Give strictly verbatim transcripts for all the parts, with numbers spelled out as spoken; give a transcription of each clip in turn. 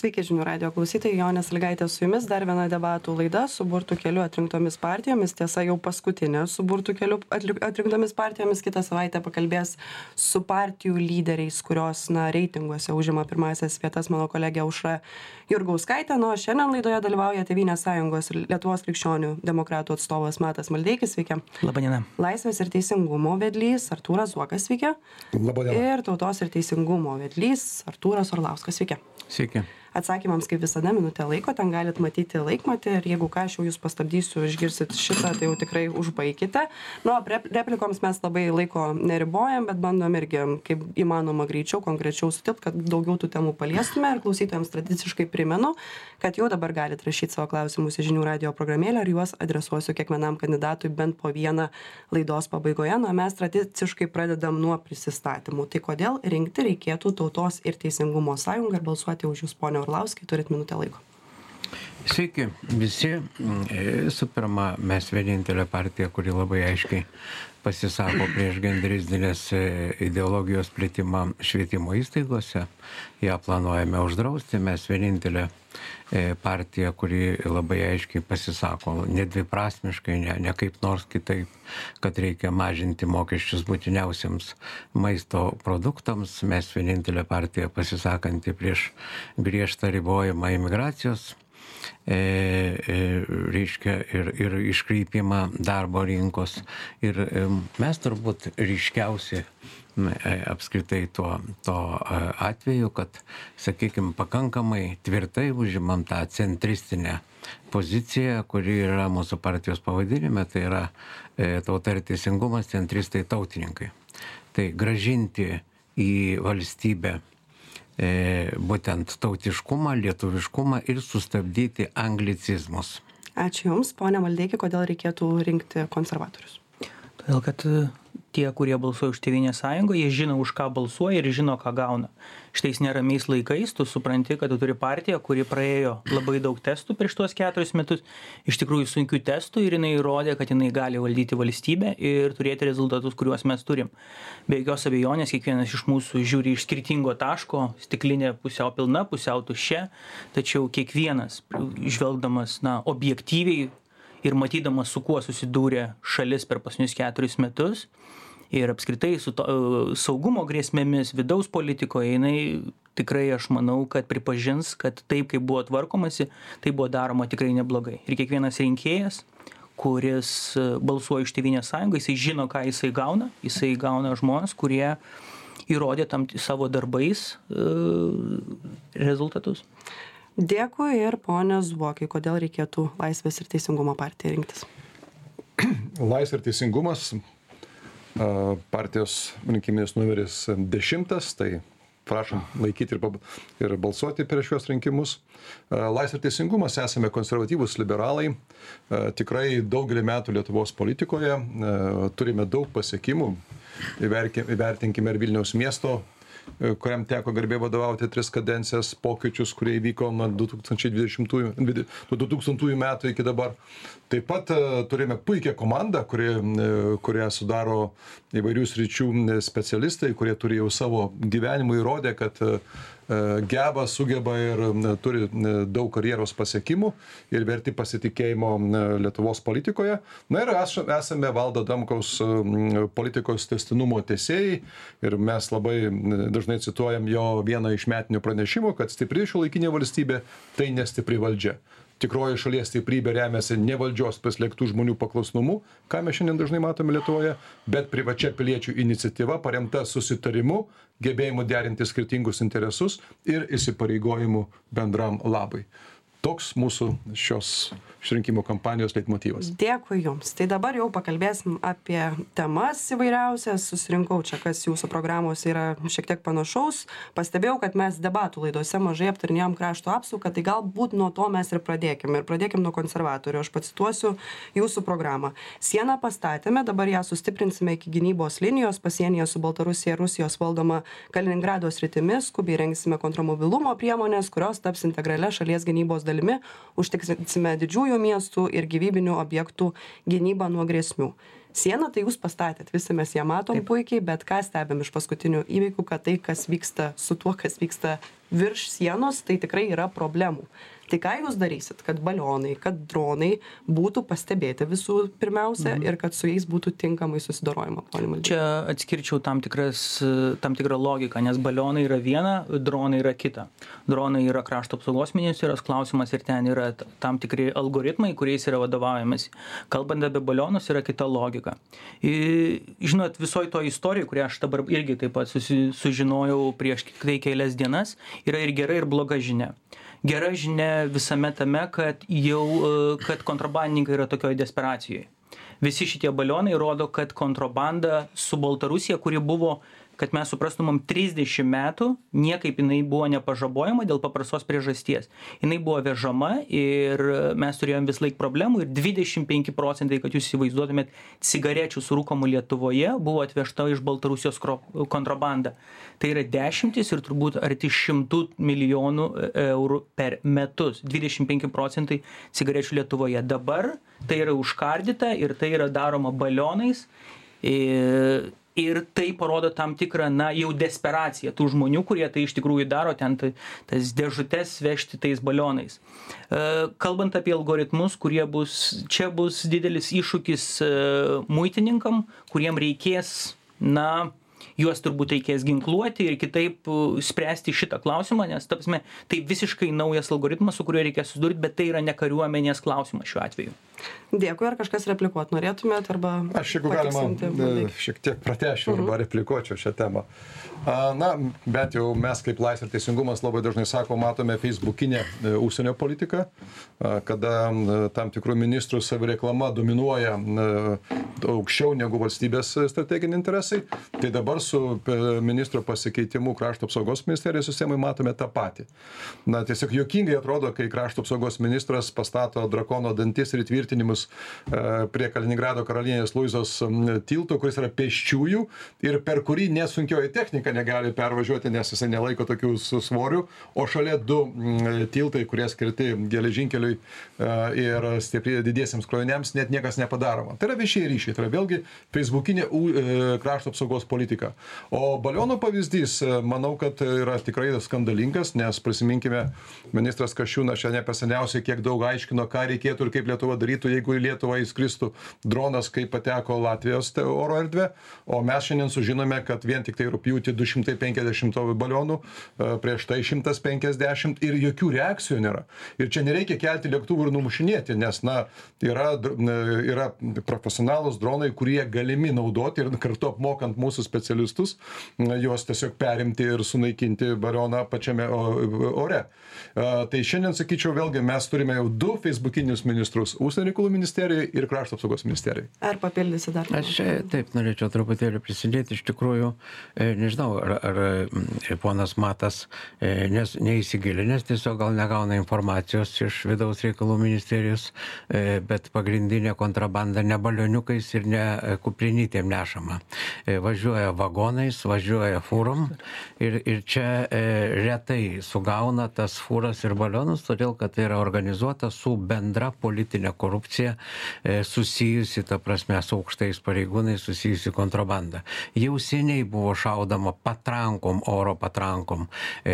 Sveiki žinių radio klausytojai, Jonė Sąlygaitė su jumis, dar viena debatų laida su burtų keliu atrinktomis partijomis, tiesa jau paskutinė su burtų keliu atrinktomis partijomis, kitą savaitę pakalbės su partijų lyderiais, kurios na, reitinguose užima pirmąsias vietas mano kolegė Aušra Jurgauskaitė, nu, šiandien laidoje dalyvauja Tėvynės sąjungos ir Lietuvos krikščionių demokratų atstovas Matas Maldeikis, sveiki. Labadiena. Laisvės ir teisingumo vedlys Artūras Zuokas, sveiki. Labadiena. Ir Tautos ir teisingumo vedlys Artūras Orlauskas, sveiki. Sveiki. Atsakymams, kaip visada, minutę laiko, ten galit matyti laikmatį ir jeigu ką, aš jau jūs pastabdysiu, išgirsit šitą, tai jau tikrai užbaikite. Nu, replikoms mes labai laiko neribojam, bet bandom irgi, kaip įmanoma greičiau, konkrečiau sutilpt, kad daugiau tų temų paliestume ir klausytojams tradiciškai primenu, kad jau dabar galit rašyti savo klausimus į žinių radio programėlę ir juos adresuosiu kiekvienam kandidatui bent po vieną laidos pabaigoje. Na, mes tradiciškai pradedam nuo prisistatymų. Tai kodėl rinkti reikėtų Tautos ir teisingumo sąjungą ir balsuoti už jūs, ponia Orlauskai, turit minutę laiko. Sveiki visi. Visų pirma, mes vienintelė partija, kuri labai aiškiai pasisako prieš genderistinės ideologijos plitimą švietimo įstaigose. Ją planuojame uždrausti. Mes vienintelė partija, kuri labai aiškiai pasisako nedviprasmiškai, ne, ne kaip nors kitaip, kad reikia mažinti mokesčius būtiniausiams maisto produktams. Mes vienintelė partija pasisakanti prieš griežtą ribojimą imigracijos, E, e, reiškia ir, ir iškreipimą darbo rinkos. Ir e, mes turbūt ryškiausi e, apskritai tuo, to e, atveju, kad, sakykime, pakankamai tvirtai užimam tą centristinę poziciją, kuri yra mūsų partijos pavadinime, tai yra e, Tauta ir teisingumas, centristai tautininkai. Tai grąžinti į valstybę E, būtent tautiškumą, lietuviškumą ir sustabdyti anglicizmus. Ačiū Jums, ponia Maldeiki, kodėl reikėtų rinkti konservatorius? Todėl, kad tie, kurie balsuoja už Tėvynės sąjungą, jie žino, už ką balsuoja ir žino, ką gauna. Šitais neramiais laikais tu supranti, kad tu turi partiją, kuri praėjo labai daug testų prieš tuos keturis metus, iš tikrųjų sunkių testų, ir jinai įrodė, kad jinai gali valdyti valstybę ir turėti rezultatus, kuriuos mes turim. Be jokios abejonės, kiekvienas iš mūsų žiūri iš skirtingo taško, stiklinė pusiau pilna, pusiau tuščia, tačiau kiekvienas, žvelgdamas na, objektyviai ir matydamas, su kuo susidūrė šalis per pasnius keturis metus, ir apskritai su to, saugumo grėsmėmis vidaus politikoje, jinai tikrai, aš manau, kad pripažins, kad taip, kaip buvo tvarkomasi, tai buvo daroma tikrai neblogai. Ir kiekvienas rinkėjas, kuris balsuoja iš Tėvynės sąjungą, jisai žino, ką jisai gauna. Jisai gauna žmonės, kurie įrodė tam savo darbais uh, rezultatus. Dėkui ir ponia Zuokai, kodėl reikėtų Laisvės ir teisingumo partiją rinktis? Laisvė ir teisingumas, partijos rinkiminis numeris dešimtas, tai prašom laikyti ir, ir balsuoti prieš šios rinkimus. Laisvė ir teisingumas, esame konservatyvūs liberalai, tikrai daugelį metų Lietuvos politikoje, turime daug pasiekimų, įvertinkime ir Vilniaus miesto, kuriam teko garbė vadovauti tris kadencijas, pokyčius, kurie įvyko nuo du tūkstančiai dvidešimtųjų, nuo du tūkstantųjų metų iki dabar. Taip pat turime puikią komandą, kuri, kurią sudaro įvairių sričių specialistai, kurie turi jau savo gyvenimą įrodę, kad geba, sugeba ir turi daug karjeros pasiekimų ir verti pasitikėjimo Lietuvos politikoje. Na ir esame Valdo Adamkaus politikos tęstinumo tęsėjai ir mes labai dažnai cituojam jo vieną iš metinių pranešimų, kad stipri šiuolaikinė valstybė tai nestipri valdžia. Tikroji šalies stiprybė remiasi ne valdžios paslėptų žmonių paklusnumu, ką mes šiandien dažnai matome Lietuvoje, bet privačia piliečių iniciatyva paremta susitarimu, gebėjimu derinti skirtingus interesus ir įsipareigojimu bendram labai. Toks mūsų šios išrinkimo kampanijos leitmotyvas. Dėkui Jums. Tai dabar jau pakalbėsim apie temas įvairiausias. Susirinkau čia, kas jūsų programos yra šiek tiek panašaus. Pastebėjau, kad mes debatų laidose mažai aptarinėjom krašto apsaugą, tai galbūt nuo to mes ir pradėkim. Ir pradėkim nuo konservatorių. Aš pacituosiu jūsų programą. Sieną pastatėme, dabar ją sustiprinsime iki gynybos linijos, pasienyje su Baltarusija ir Rusijos valdoma Kaliningrado sritimi, skubiai rengsime kontramobilumo priemonės, kurios taps integralia šalies gynybos dalimi, užtikrinsime didžiųjų miestų ir gyvybinių objektų gynybą nuo grėsmių. Sieną tai jūs pastatėt, visi mes ją matom Taip. puikiai, bet ką stebėm iš paskutinių įvykių, kad tai, kas vyksta su tuo, kas vyksta virš sienos, tai tikrai yra problemų. Tai ką jūs darysit, kad balionai, kad dronai būtų pastebėti visų pirmiausia mhm. ir kad su jais būtų tinkamai susidorojama, ponė Maldeiki? Čia atskirčiau tam, tikras, tam tikrą logiką, nes balionai yra viena, dronai yra kita. Dronai yra krašto apsaugos ministerijos klausimas ir ten yra tam tikri algoritmai, kuriais yra vadovaujamas. Kalbant apie balionus, yra kita logika. Ir, žinot, visoji to istorija, kurią aš dabar irgi taip pat susi, sužinojau prieš tai kelias dienas, yra ir gera, ir bloga žinia. Gera žinia visame tame, kad jau, kad kontrabandininkai yra tokioje desperacijoje. Visi šitie balionai rodo, kad kontrabanda su Baltarusija, kuri buvo, kad mes suprastumėm, trisdešimt metų, niekaip jinai buvo nepažabojama dėl paprastos priežasties. Jinai buvo vežama ir mes turėjom vis laik problemų ir dvidešimt penki procentai, kad jūs įsivaizduotumėt, cigarečių surūkomų Lietuvoje buvo atvežta iš Baltarusijos kontrabanda. Tai yra dešimtis ir turbūt arti šimtų milijonų eurų per metus. dvidešimt penki procentai cigarečių Lietuvoje. Dabar tai yra užkardyta ir tai yra daroma balionais. Ir Ir tai parodo tam tikrą, na, jau desperaciją tų žmonių, kurie tai iš tikrųjų daro, ten tai, tas dėžutes vežti tais balionais. E, kalbant apie algoritmus, kurie bus, čia bus didelis iššūkis e, muitininkam, kuriem reikės, na, juos turbūt reikės ginkluoti ir kitaip spręsti šitą klausimą, nes, ta prasme, tai visiškai naujas algoritmas, su kuriuo reikės susidurti, bet tai yra ne kariuomenės klausimas šiuo atveju. Dėkui, ar kažkas replikuot norėtumėt, arba... Aš, jeigu galima, šiek tiek pratęsčiau arba replikuočiau šią temą. Na, bent jau mes kaip Laisvė ir Teisingumas labai dažnai sako, matome feisbukinę užsienio politiką, kada tam tikrų ministrų savireklama dominuoja aukščiau negu valstybės strateginiai interesai. Tai dabar su ministro pasikeitimu krašto apsaugos ministerijos sistemai matome tą patį. Na, tiesiog juokingai atrodo, kai krašto apsaugos ministras pastato drakono dantis ir tvirtinimus prie Kaliningrado karalienės Luizos tilto, kuris yra pėsčiųjų ir per kurį nesunkioji technika negali pervažiuoti, nes jisai nelaiko tokių svorių, o šalia du tiltai, kurie skirti geležinkeliui ir stipriai didiesiems kroviniams, net niekas nepadaroma. Tai yra viešieji ryšiai, tai yra vėlgi feisbukinė krašto apsaugos politika. O balionų pavyzdys, manau, kad yra tikrai skandalingas, nes prisiminkime, ministras Kasčiūnas šiandien perseniausiai kiek daug aiškino, ką reikėtų ir kaip Lietuva darytų, jeigu į Lietuvą įskristų dronas, kaip pateko Latvijos oro erdvė, o mes šiandien sužinome, kad vien tik tai rugpjūtį du šimtai penkiasdešimt balionų, prieš tai šimtas penkiasdešimt ir jokių reakcijų nėra. Ir čia nereikia kelti lėktuvų ir numušinėti, nes, na, yra, yra profesionalūs dronai, kurie galimi naudoti ir kartu apmokant mūsų specialistus, juos tiesiog perimti ir sunaikinti balioną pačiame ore. Tai šiandien, sakyčiau, vėlgi mes turime jau du feisbukinius ministrus - Užsienio reikalų ministerijai ir krašto apsaugos ministerijai. Ar papildysi dar? Aš taip norėčiau truputėlį prisidėti, iš tikrųjų, nežinau, ar, ar ponas Matas nes, neįsigilinęs, tiesiog gal negauna informacijos iš vidaus reikalų ministerijos, bet pagrindinė kontrabanda ne balioniukais ir ne kuprinytėm nešama. Važiuoja vagonais, važiuoja fūrom ir, ir čia retai sugauna tas fūras ir balionus, todėl kad tai yra organizuota su bendra politinė korupcija susijusi, ta prasme, su aukštais pareigūnais susijusi kontrabanda. Jau seniai buvo šaudama patrankom, oro patrankom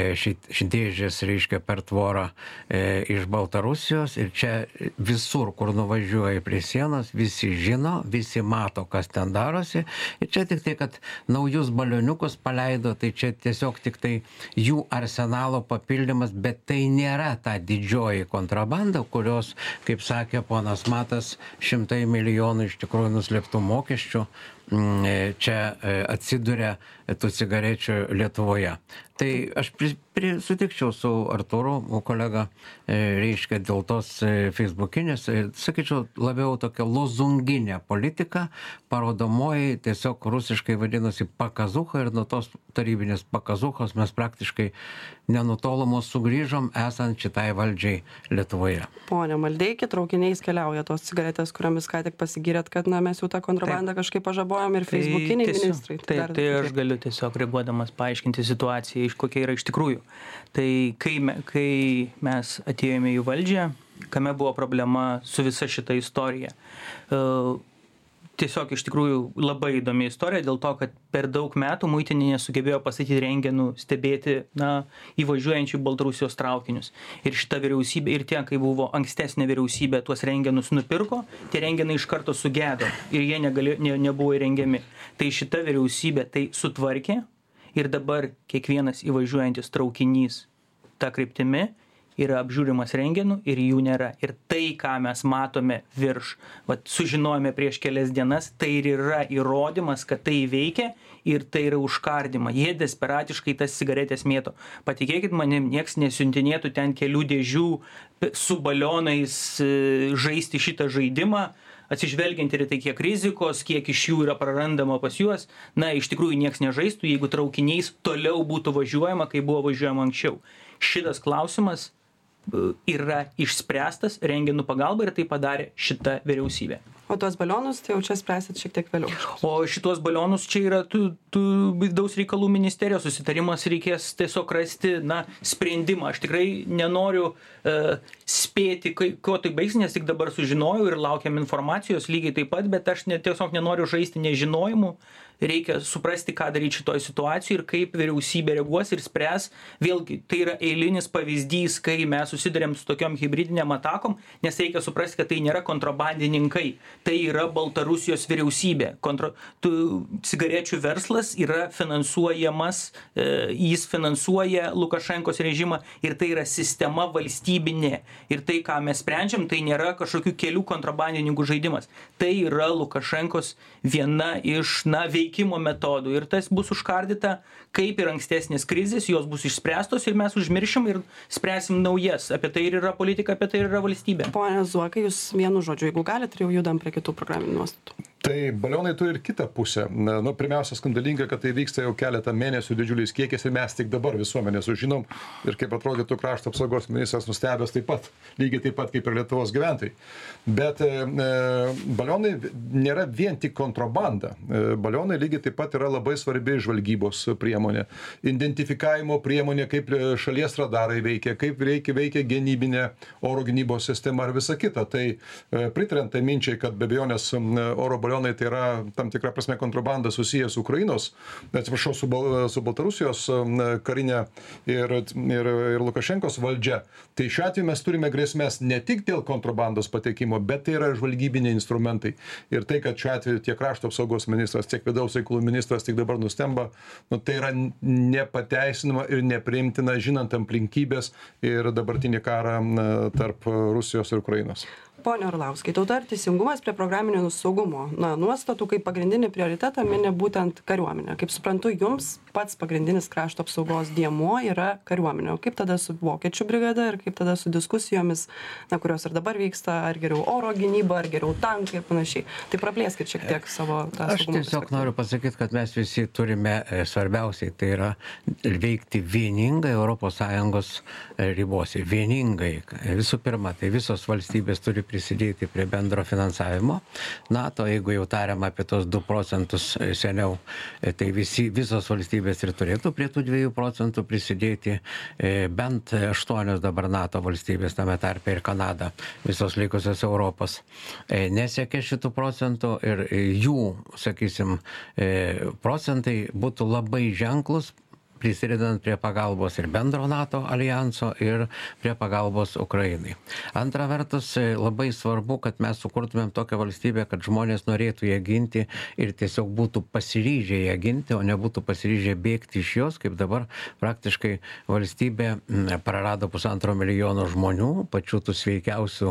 šitėžės, reiškia, per tvorą e, iš Baltarusijos ir čia visur, kur nuvažiuoja prie sienos, visi žino, visi mato, kas ten darosi ir čia tik tai, kad naujus balioniukus paleido, tai čia tiesiog tik tai jų arsenalo papildymas, bet tai nėra ta didžioji kontrabanda, kurios, kaip sakė ponas Matas, šimtai milijonų iš tikrųjų nuslėptų mokesčių čia atsiduria tų cigarečių Lietuvoje. Tai aš pri, pri, sutikčiau su Artūru, kolega, reiškia dėl tos feisbukinės, sakyčiau, labiau tokia lozunginė politika, parodomoji, tiesiog rusiškai vadinosi pakazucha ir nuo tos tarybinės pakazuchos mes praktiškai nenutolomos sugrįžom esant šitai valdžiai Lietuvoje. Pone Maldeiki, traukiniais keliauja tos cigaretės, kuriomis ką tik pasigyrėt, kad na, mes jau tą kontrabandą taip kažkaip pažabojom ir feisbukiniai tai ministrai. Taip, tai, tai aš galiu tiesiog reaguodamas paaiškinti situaciją, iš kokia yra iš tikrųjų. Tai kai, me, kai mes atėjome į valdžią, kame buvo problema su visa šita istorija. tiesiog iš tikrųjų labai įdomi istorija dėl to, kad per daug metų muitinė nesugebėjo pastatyti rentgenų stebėti, na, įvažiuojančių Baltarusijos traukinius. Ir šita vyriausybė, ir tie, kai buvo ankstesnė vyriausybė, tuos rentgenus nupirko, tie rentgenai iš karto sugedo ir jie negali, ne, nebuvo įrengiami. Tai šita vyriausybė tai sutvarkė ir dabar kiekvienas įvažiuojantis traukinys ta kryptimi yra apžiūrimas rentgenų ir jų nėra. Ir tai, ką mes matome virš, vat, sužinojome prieš kelias dienas, tai ir yra įrodymas, kad tai veikia ir tai yra užkardima. Jie desperatiškai tas cigaretės mėto. Patikėkit manim, nieks nesiuntinėtų ten kelių dėžių su balionais žaisti šitą žaidimą, atsižvelgiant ir tai, kiek rizikos, kiek iš jų yra prarandama pas juos. Na, iš tikrųjų nieks nežaistų, jeigu traukiniais toliau būtų važiuojama, kai buvo važiuojama anksčiau. Šitas klausimas yra išspręstas rentgenų pagalba ir tai padarė šita vyriausybė. O tuos balionus tai jau čia spręsit šiek tiek vėliau. O šitos balionus čia yra tu, tu vidaus reikalų ministerijos susitarimas, reikės tiesiog rasti, na, sprendimą. Aš tikrai nenoriu uh, spėti, kai, ko tai baigs, nes tik dabar sužinojau ir laukiam informacijos lygiai taip pat, bet aš ne, tiesiog nenoriu žaisti nežinojimu. Reikia suprasti, ką daryti šitoj situacijai ir kaip vyriausybė reaguos ir spręs. Vėlgi, tai yra eilinis pavyzdys, kai mes susidurėm su tokiom hibridiniam atakom, nes reikia suprasti, kad tai nėra kontrabandininkai. Tai yra Baltarusijos vyriausybė. Kontro, tu, cigarečių verslas yra finansuojamas, e, jis finansuoja Lukašenkos režimą ir tai yra sistema valstybinė. Ir tai, ką mes sprendžiam, tai nėra kažkokių kelių kontrabandininkų žaidimas. Tai yra Lukašenkos viena iš, na, veikimo metodų ir tas bus užkardyta, kaip ir ankstesnės krizės, jos bus išspręstos ir mes užmiršim ir spręsim naujas. Apie tai ir yra politika, apie tai ir yra valstybė. Pone Zuokai, jūs vienu žodžiu, jeigu galite, jau judam prie kitų programinių nuostatų. Tai balionai turi ir kitą pusę. Nu, pirmiausia, skandalinga, kad tai vyksta jau keletą mėnesių didžiuliais kiekiais ir mes tik dabar visuomenė sužinom ir kaip atrodytų krašto apsaugos ministras nustebęs taip pat, lygiai taip pat kaip ir Lietuvos gyventojai. Bet e, balionai nėra vien tik kontrabanda. E, balionai lygiai taip pat yra labai svarbi žvalgybos priemonė, identifikavimo priemonė, kaip šalies radarai veikia, kaip veikia, veikia gynybinė oro gynybos sistema ir visa kita. Tai e, pritarant tai minčiai, kad be abejonės oro balionai tai yra tam tikra prasme kontrabanda susijęs su Ukrainos, atsiprašau, su, Bal, su Baltarusijos karinė ir, ir, ir Lukašenkos valdžia. Tai šiuo atveju mes turime grėsmės ne tik dėl kontrabandos patekimo, bet tai yra žvalgybiniai instrumentai. Ir tai, kad šiuo atveju tiek krašto apsaugos ministras, tiek vidaus reikalų ministras tik dabar nustemba, nu, tai yra nepateisinama ir nepriimtina, žinant aplinkybės ir dabartinį karą tarp Rusijos ir Ukrainos. Pone Orlauskai, Tauta ir teisingumas prie programinio saugumo, na, nuostatų kaip pagrindinį prioritetą mini būtent kariuomenę. Kaip suprantu, jums pats pagrindinis krašto apsaugos dėmuo yra kariuomenė. O kaip tada su vokiečių brigada ir kaip tada su diskusijomis, na, kurios ir dabar vyksta, ar geriau oro gynyba, ar geriau tankai ir panašiai. Tai praplėskit šiek tiek savo tą Aš tiesiog noriu pasakyti, kad mes visi turime svarbiausiai, tai yra veikti vieningai Europos Sąjungos ribose. Vieningai. Visų pirma, tai visos valstybės turi prisidėti prie bendro finansavimo. NATO, jeigu jau tariam apie tos du procentus seniau, tai visi, visos valstybės ir turėtų prie tų dviejų procentų prisidėti, bent aštuonios dabar NATO valstybės, tame tarpe ir Kanada, visos likusios Europos, nesiekia šitų procentų ir jų, sakysim, procentai būtų labai ženklus, prisidedant prie pagalbos ir bendro NATO alijanso ir prie pagalbos Ukrainai. Antra vertus, labai svarbu, kad mes sukurtumėm tokią valstybę, kad žmonės norėtų ją ginti ir tiesiog būtų pasiryžę ją ginti, o nebūtų pasiryžę bėgti iš jos, kaip dabar praktiškai valstybė prarado pusantro milijono žmonių, pačių tų sveikiausių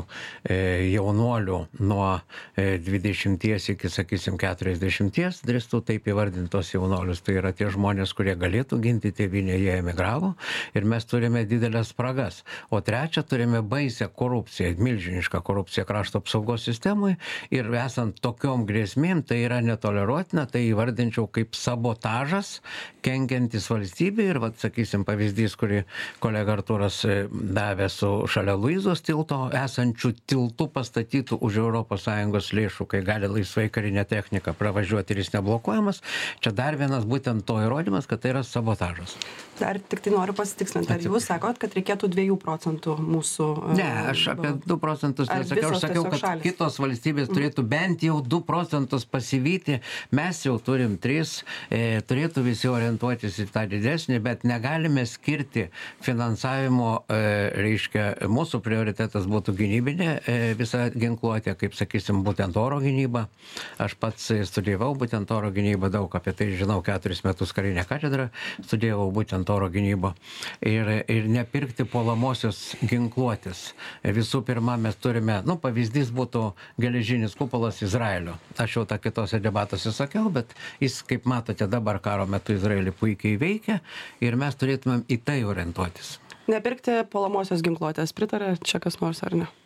jaunuolių nuo dvidešimties iki, sakysim, keturiasdešimties, drįstų taip įvardintos jaunolius. Tai yra tie žmonės, kurie galėtų ginti tėvynę, jie emigravo ir mes turime didelės spragas. O trečia, turime baisę korupciją, milžinišką korupciją krašto apsaugos sistemui ir esant tokiom grėsmėm, tai yra netoleruotina, tai įvardinčiau kaip sabotažas, kenkiantis valstybei ir, vat, sakysim, pavyzdys, kurį kolega Artūras davė su šalia Luizos tilto, esančių tiltų pastatytų už Europos Sąjungos lėšų, kai gali laisvai karinė technika pravažiuoti ir jis neblokuojamas. Čia dar vienas būtent to įrodymas, kad tai yra sabotažas. Dar tik tai noriu pasitikslinti, ar jūs sakot, kad reikėtų dviejų procentų mūsų... Ne, aš apie du procentus nesakiau, aš sakiau, kad šalis? Kitos valstybės turėtų bent jau du procentus pasivyti, mes jau turim tris, e, turėtų visi orientuotis į tą didesnį, bet negalime skirti finansavimo, e, reiškia, mūsų prioritetas būtų gynybinė e, visa ginkluotė, kaip sakysim, būtent oro gynyba. Aš pats studijavau būtent oro gynybą, daug apie tai žinau, keturis metus karinę katedrą, studijavau būtent oro gynybą ir, ir nepirkti puolamosios ginkluotės. Visų pirma, mes turime, nu, pavyzdys būtų geležinis kupolas Izraelio. Aš jau tą kitose debatuose sakiau, bet jis, kaip matote, dabar karo metu Izraelį puikiai veikia ir mes turėtumėm į tai orientuotis. Nepirkti puolamosios ginkluotės, pritarė čia kas nors ar ne?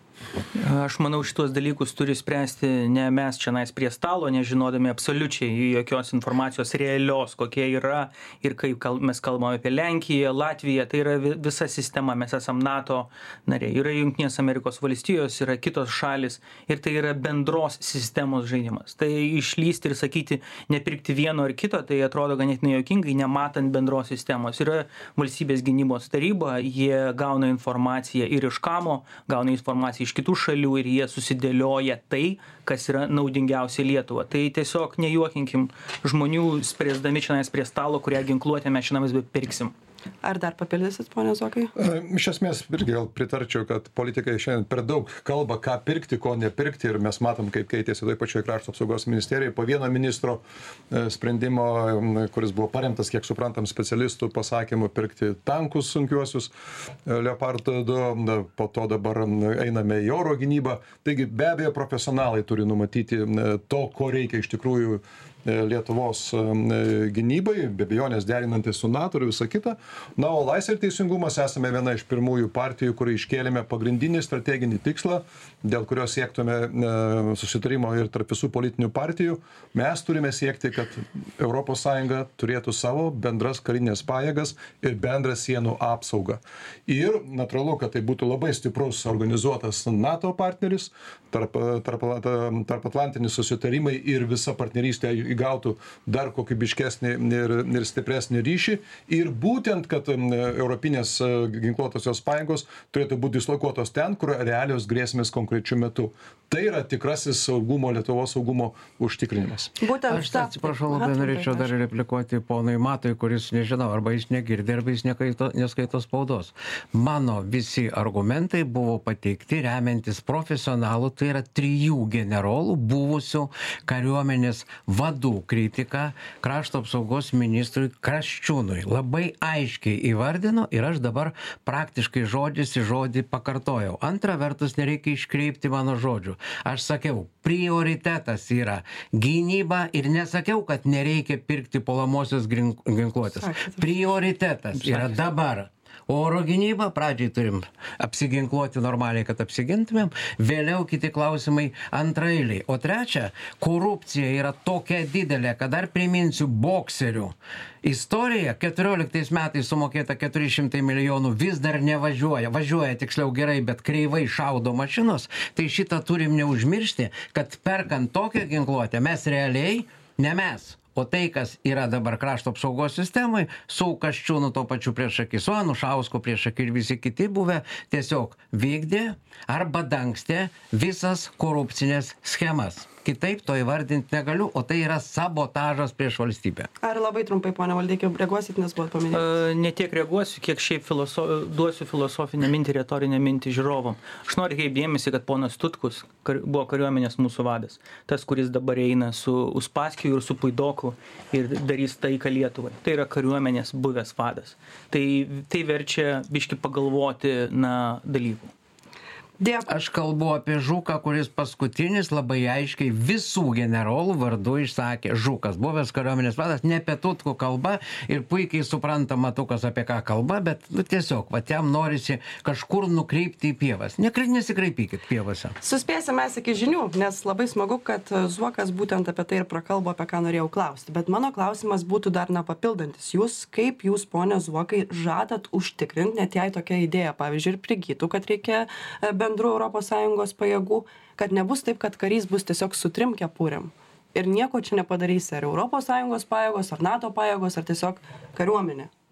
Aš manau, šitos dalykus turi spręsti ne mes čia nais prie stalo, nežinodami absoliučiai jokios informacijos realios, kokie yra ir kaip kal, mes kalbame apie Lenkiją, Latviją, tai yra visa sistema, mes esam NATO nariai, yra Jungtinės Amerikos valstijos, yra kitos šalis ir tai yra bendros sistemos žaidimas. Tai išlysti ir sakyti, nepirkti vieno ar kito, tai atrodo ganėtinai juokingai, nematant bendros sistemos. Yra valstybės gynybos taryba, jie gauna informaciją ir iš kamo, gauna informaciją iš kitų šalių ir jie susidėlioja tai, kas yra naudingiausia Lietuva. Tai tiesiog nejuokinkim žmonių, spręsdami čia prie stalo, kurią ginkluotę mes šiandien pirksim. Ar dar papildysit, pone Zuokai? Iš esmės, irgi gal pritarčiau, kad politikai šiandien per daug kalba, ką pirkti, ko nepirkti ir mes matom, kaip keitėsi toj pačioj krašto apsaugos ministerijai. Po vieno ministro sprendimo, kuris buvo paremtas, kiek suprantam, specialistų pasakymų pirkti tankus sunkiuosius Leopard du, po to dabar einame į oro gynybą. Taigi be abejo profesionalai turi numatyti to, ko reikia iš tikrųjų Lietuvos gynybai, be abejonės derinantis su NATO ir visa kita. Na, o Laisvė ir teisingumas esame viena iš pirmųjų partijų, kurie iškėlėme pagrindinį strateginį tikslą, dėl kurio siektume susitarimo ir tarp visų politinių partijų. Mes turime siekti, kad Europos Sąjunga turėtų savo bendras karinės pajėgas ir bendrą sienų apsaugą. Ir natūralu, kad tai būtų labai stiprus organizuotas NATO partneris, tarp, tarp, tarp Atlantinis susitarimai ir visa partnerystė įgautų dar kokybiškesnį ir, ir stipresnį ryšį. Ir būtent, kad europinės ginkluotosios pajėgos turėtų būti dislokuotos ten, kur realios grėsmės konkrečiu metu. Tai yra tikrasis saugumo, Lietuvos saugumo užtikrinimas. Būtent aš atsiprašau, labai norėčiau dar replikuoti ponui Matui, kuris nežinau, arba jis negirdi, arba jis nekaito, neskaito spaudos. Mano visi argumentai buvo pateikti remiantis profesionalų, tai yra trijų generolų buvusių kariuomenės vadų kritika krašto apsaugos ministrui Kasčiūnui. Labai aiškiai įvardino ir aš dabar praktiškai žodis į žodį pakartojau. Antra vertus, nereikia iškreipti mano žodžių. Aš sakiau, prioritetas yra gynyba ir nesakiau, kad nereikia pirkti puolamosios ginkluotės. Prioritetas yra dabar. Oro gynyba, pradžiai turim apsiginkluoti normaliai, kad apsigintumėm, vėliau kiti klausimai antraeiliai. O trečia, korupcija yra tokia didelė, kad dar priminsiu bokserių istorija, keturioliktais metais sumokėta keturi šimtai milijonų, vis dar nevažiuoja, važiuoja tiksliau gerai, bet kreivai šaudo mašinos, tai šitą turim neužmiršti, kad perkant tokią ginkluotę mes realiai, ne mes, o tai, kas yra dabar krašto apsaugos sistemai, su Kasčiūnu to pačiu priešakį, su Anušausku priešakį ir visi kiti buvę, tiesiog vykdė arba dangstė visas korupcinės schemas. Kitaip to įvardinti negaliu, o tai yra sabotažas prieš valstybę. Ar labai trumpai, ponia Valdeiki, reaguosit, nes buvo paminėti? Ne tiek reaguosiu, kiek šiaip filoso... duosiu filosofinę mintį, retorinę mintį žiūrovom. Aš noriu kaip dėmesį, kad ponas Tutkus kar... buvo kariuomenės mūsų vadas. Tas, kuris dabar eina su Uspaskiu ir su Puidoku ir darys taiką Lietuvai. Tai yra kariuomenės buvęs vadas. Tai, tai verčia biški pagalvoti, na, dalykų. Dėkui. Aš kalbu apie Žuką, kuris paskutinis labai aiškiai visų generolų vardu išsakė. Žukas, buvęs kariuomenės vadas, ne apie Tutkų kalba ir puikiai suprantama Tukas apie ką kalba, bet nu, tiesiog, va, jam norisi kažkur nukreipti į pievas. Nekrai, nesikreipykit pievose. Suspėsime mes iki žinių, nes labai smagu, kad Zuokas būtent apie tai ir prakalbo, apie ką norėjau klausti. Bet mano klausimas būtų dar nepapildantis. Jūs, kaip jūs, ponė Zuokai, žadat užtikrinti, net jei tokia idėja, pavyzdžiui, ir prigytų, kad reikia bendrų Europos Sąjungos pajėgų, kad nebus taip, kad karys bus tiesiog su trim kepurėm. Ir nieko čia nepadarysi, ar Europos Sąjungos pajėgos, ar NATO pajėgos, ar tiesiog kariuomenė.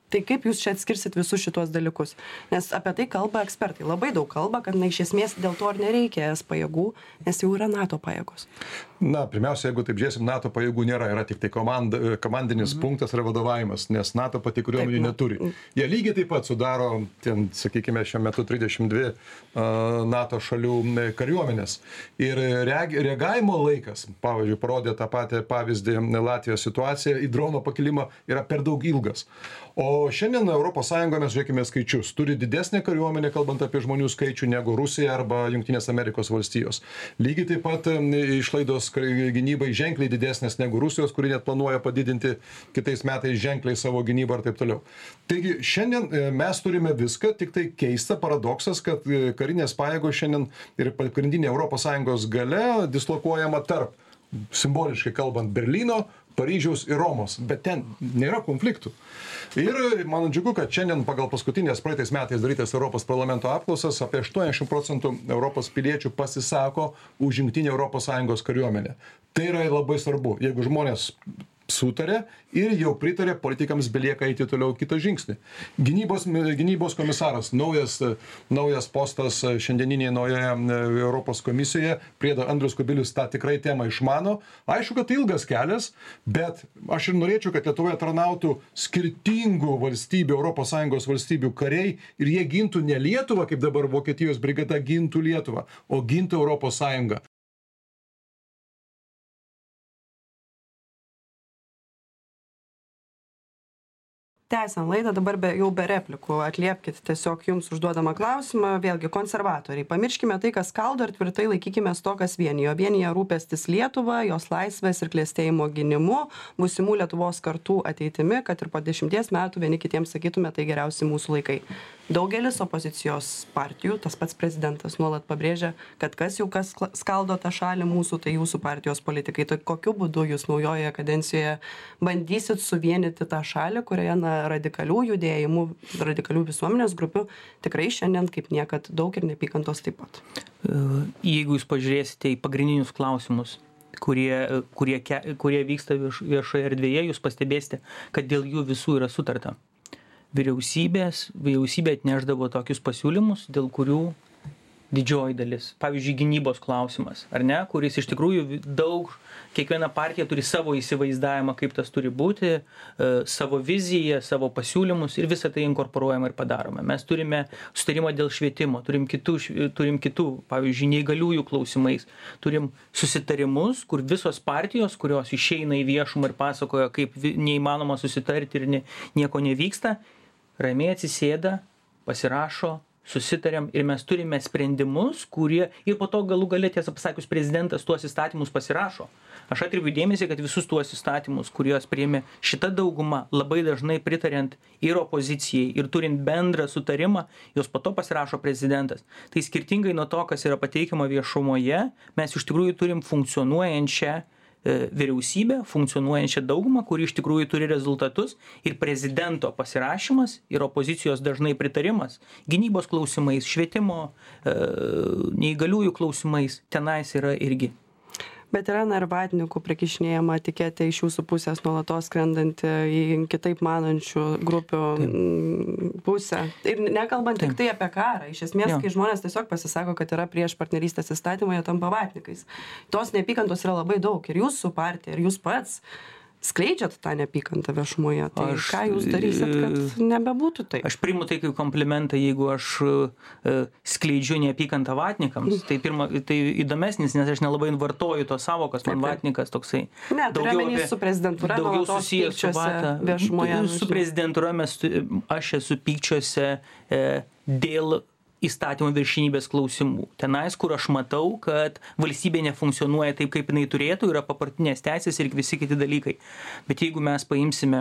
Tai kaip jūs čia atskirsit visus šitos dalykus? Nes apie tai kalba ekspertai. Labai daug kalba, kad na, iš esmės dėl to ir nereikia es pajėgų, nes jau yra NATO pajėgos. Na, pirmiausia, jeigu taip žiūrėsim, NATO pajėgų nėra, yra tik tai komand, komandinis mhm. punktas yra vadovavimas, nes NATO pati kariuomenė neturi. Jie lygiai taip pat sudaro, ten, sakykime, šiuo metu trisdešimt dvi uh, NATO šalių kariuomenės. Ir reag, reagavimo laikas, pavyzdžiui, parodė tą patį pavyzdį Latvijos situaciją, į drono pakilimą yra per daug ilgas. O šiandien Europos Sąjunga, mes žiūrėkime skaičius, turi didesnę kariuomenę, kalbant apie žmonių skaičių, negu Rusija arba Jungtinės Amerikos valstijos. Lygiai taip pat išlaidos gynybai ženkliai didesnės negu Rusijos, kuri net planuoja padidinti kitais metais ženkliai savo gynybą ir taip toliau. Taigi šiandien mes turime viską, tik tai keista paradoksas, kad karinės pajėgos šiandien ir pagrindinė Europos Sąjungos galia dislokuojama tarp, simboliškai kalbant, Berlyno, Paryžiaus ir Romos, bet ten nėra konfliktų. Ir man džiugu, kad šiandien pagal paskutinės praeitais metais darytas Europos parlamento apklausas apie aštuoniasdešimt procentų Europos piliečių pasisako už jungtinę Europos Sąjungos kariuomenę. Tai yra labai svarbu. Jeigu žmonės sutarė ir jau pritarė, politikams belieka eiti toliau kitą žingsnį. Gynybos, gynybos komisaras, naujas, naujas postas šiandieninėje naujoje Europos komisijoje, Priedo Andrius Kubilius tą tikrai temą išmano. Aišku, kad tai ilgas kelias, bet aš ir norėčiau, kad Lietuvoje tarnautų skirtingų valstybių, Europos Sąjungos valstybių kariai ir jie gintų ne Lietuvą, kaip dabar Vokietijos brigada gintų Lietuvą, o gintų Europos Sąjungą. Tęsiam laidą, dabar be, jau be replikų. Atliepkite tiesiog jums užduodamą klausimą. Vėlgi, konservatoriai. Pamirškime tai, kas skaldo ir tvirtai laikykime to, kas vienijo. Vienija rūpestis Lietuva, jos laisvės ir klėstėjimo gynimu, būsimų Lietuvos kartų ateitimi, kad ir po dešimties metų vieni kitiems sakytume, tai geriausi mūsų laikai. Daugelis opozicijos partijų, tas pats prezidentas nuolat pabrėžia, kad kas jau kas skaldo tą šalį mūsų, tai jūsų partijos politikai. Tai kokiu būdu jūs naujoje kadencijoje bandysit suvienyti tą šalį, kurioje na, radikalių judėjimų, radikalių visuomenės grupių tikrai šiandien kaip niekad daug ir neapykantos taip pat. Jeigu jūs pažiūrėsite į pagrindinius klausimus, kurie, kurie, kurie vyksta vieš, viešoje erdvėje, jūs pastebėsite, kad dėl jų visų yra sutarta. Vyriausybės, vyriausybė atneždavo tokius pasiūlymus, dėl kurių didžioji dalis. Pavyzdžiui, gynybos klausimas, ar ne, kuris iš tikrųjų daug, kiekviena partija turi savo įsivaizdavimą, kaip tas turi būti, savo viziją, savo pasiūlymus ir visą tai inkorporuojama ir padaroma. Mes turime sutarimą dėl švietimo, turim kitų, turim kitų, pavyzdžiui, neįgaliųjų klausimais, turim susitarimus, kur visos partijos, kurios išeina į viešumą ir pasakoja, kaip neįmanoma susitarti ir ne, nieko nevyksta, ramiai atsisėda, pasirašo, susitariam ir mes turime sprendimus, kurie ir po to galų gale, tiesą pasakius, prezidentas tuos įstatymus pasirašo. Aš atkreipiu dėmesį, kad visus tuos įstatymus, kuriuos priėmė šita dauguma, labai dažnai pritariant ir opozicijai, ir turint bendrą sutarimą, jos po to pasirašo prezidentas. Tai skirtingai nuo to, kas yra pateikiama viešumoje, mes iš tikrųjų turim funkcionuojančią vyriausybę, funkcionuojančią daugumą, kuri iš tikrųjų turi rezultatus ir prezidento pasirašymas ir opozicijos dažnai pritarimas gynybos klausimais, švietimo, neįgaliųjų klausimais tenais yra irgi. Bet yra na ir vatnikų prikišinėjama etiketė iš jūsų pusės nuolatos skrendanti į kitaip manančių grupių Taip. pusę. Ir nekalbant Taip. tik tai apie karą. Iš esmės, jo. kai žmonės tiesiog pasisako, kad yra prieš partnerystės įstatymą, jie tampa vatnikais. Tos neapykantos yra labai daug. Ir jūsų partija, ir jūs pats skleidžiat tą neapykantą viešumoje. Tai aš, ką jūs darysit, kad nebebūtų taip? Aš priimu tai kaip komplimentą, jeigu aš uh, skleidžiu neapykantą vatnikams. Tai, pirma, tai įdomesnis, nes aš nelabai vartoju tos savokos, man taip, vatnikas toksai. Ne, daugiau su prezidentūra, daugiau susijęs su vata. Viešumoje. Su prezidentūra mes, aš esu pykčiuose e, dėl įstatymų viršenybės klausimų. Tenais, kur aš matau, kad valstybė nefunkcionuoja taip, kaip jinai turėtų, yra papartinės teisės ir visi kiti dalykai. Bet jeigu mes paimsime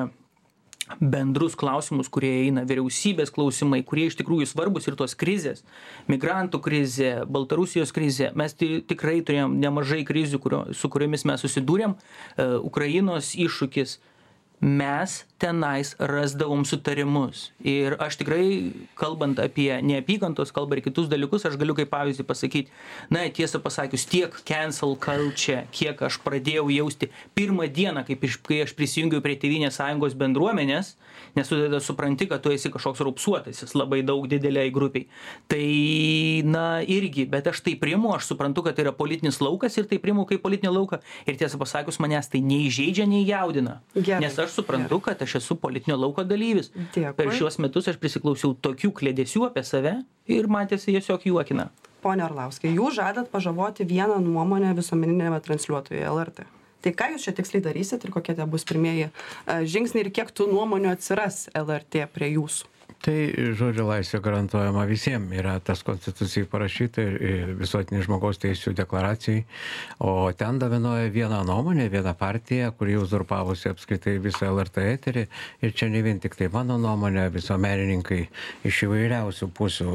bendrus klausimus, kurie eina vyriausybės klausimai, kurie iš tikrųjų svarbus ir tos krizės, migrantų krizė, Baltarusijos krizė, mes tikrai turėjom nemažai krizių, kurio, su kuriomis mes susidūrėm, Ukrainos iššūkis. mes tenais rasdavom sutarimus. Ir aš tikrai, kalbant apie neapykantos kalbą ir kitus dalykus, aš galiu kaip pavyzdį pasakyti, na, tiesą pasakius, tiek cancel culture, kiek aš pradėjau jausti pirmą dieną, kaip iš, kai aš prisijungiau prie Tėvynės sąjungos bendruomenės, nes tu tada supranti, kad tu esi kažkoks raupsuotasis labai daug dideliai grupiai. Tai, na, irgi, bet aš tai priimu, aš suprantu, kad tai yra politinis laukas ir tai priimu kaip politinį lauką. Ir tiesą pasakius, manęs tai nei žaidžia, nei jaudina. Gerai, nes aš suprantu, gerai, kad aš esu politinio lauko dalyvis. Dėkui. Per šiuos metus aš prisiklausiau tokių klėdesių apie save ir man tiesiog juokina. Pone Orlauskai, jūs žadat pažaboti vieną nuomonę visuomeninėme transliuotoje L R T. Tai ką jūs čia tiksliai darysit ir kokie tie bus pirmieji žingsniai ir kiek tų nuomonių atsiras L R T prie jūsų? Tai žodžio laisvė garantuojama visiems, yra tas konstitucijai parašyta ir visuotinė žmogaus teisų deklaracijai, o ten dominuoja viena nuomonė, viena partija, kuri uzurpavusi apskritai visą L R T eterį, ir čia ne vien tik tai mano nuomonė, visuomenininkai iš įvairiausių pusių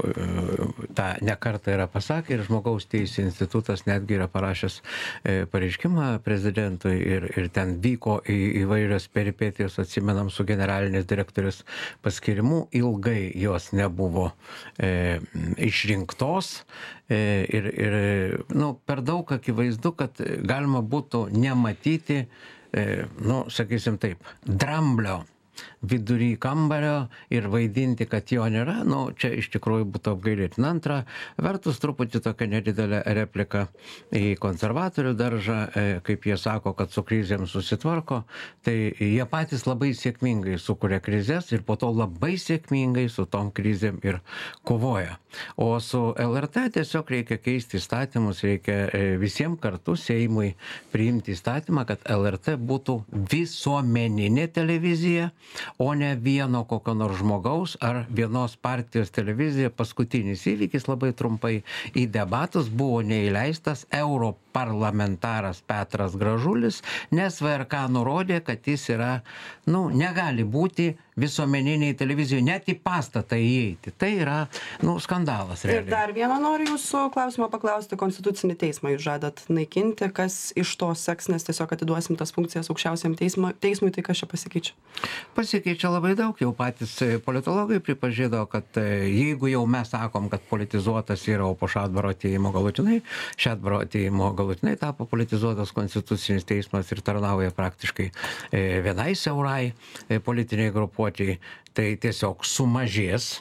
tą nekartą yra pasakę ir žmogaus teisų institutas netgi yra parašęs pareiškimą prezidentui ir, ir ten vyko į, įvairios peripetijos, atsimenam, su generalinės direktorės paskirimu, ilgai jos nebuvo e, išrinktos e, ir, ir nu, per daug akivaizdu, kad galima būtų nematyti, e, nu, sakysim taip, dramblio vidury kambario ir vaidinti, kad jo nėra, nu, čia iš tikrųjų būtų apgailėtina. Antra, vertus truputį tokia nedidelė replika į konservatorių daržą, kaip jie sako, kad su krizėm susitvarko, tai jie patys labai sėkmingai sukuria krizės ir po to labai sėkmingai su tom krizėm ir kovoja. O su L R T tiesiog reikia keisti įstatymus, reikia visiems kartu Seimui priimti įstatymą, kad L R T būtų visuomeninė televizija, o ne vieno kokio nors žmogaus ar vienos partijos televizija. Paskutinis įvykis labai trumpai į debatus buvo neįleistas europarlamentaras Petras Gražulis, nes V R K nurodė, kad jis yra, nu, negali būti visuomeniniai televizijoje, net į pastatą įeiti. Tai yra, nu, skandalas realiai. Ir dar vieną noriu jūsų klausimą paklausti. Konstitucinį teismą jūs žadat naikinti, kas iš to seks, nes tiesiog atiduosim tas funkcijas aukščiausiam teismui, teismui, tai kas čia pasikeičia? Pasikeičia labai daug, jau patys politologai pripažino, kad jeigu jau mes sakom, kad politizuotas yra, o po Šadbaro atėjimo galutinai, Šadbaro atėjimo galutinai tapo politizuotas konstitucinis teismas ir tarnauja praktiškai vienai siaurai politiniai grupuotėjai, tai tiesiog sumažės